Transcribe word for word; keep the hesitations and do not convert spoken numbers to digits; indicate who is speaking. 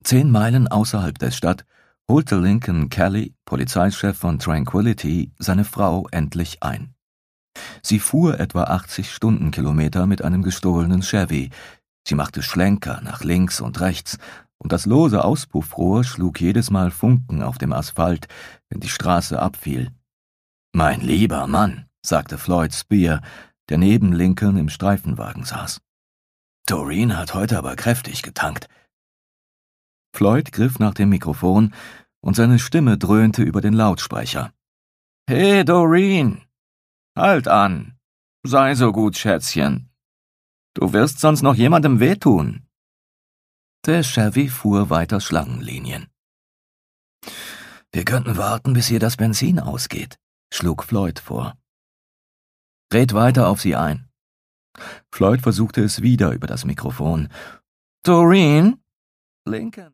Speaker 1: Zehn Meilen außerhalb der Stadt holte Lincoln Kelly, Polizeichef von Tranquility, seine Frau endlich ein. Sie fuhr etwa achtzig Stundenkilometer mit einem gestohlenen Chevy. Sie machte Schlenker nach links und rechts, und das lose Auspuffrohr schlug jedes Mal Funken auf dem Asphalt, wenn die Straße abfiel. »Mein lieber Mann«, sagte Floyd Spear, der neben Lincoln im Streifenwagen saß. »Doreen hat heute aber kräftig getankt.« Floyd griff nach dem Mikrofon, und seine Stimme dröhnte über den Lautsprecher. »Hey, Doreen! Halt an! Sei so gut, Schätzchen! Du wirst sonst noch jemandem wehtun!« Der Chevy fuhr weiter Schlangenlinien. »Wir könnten warten, bis hier das Benzin ausgeht«, schlug Floyd vor. »Red weiter auf sie ein.« Floyd versuchte es wieder über das Mikrofon. »Doreen? Lincoln?«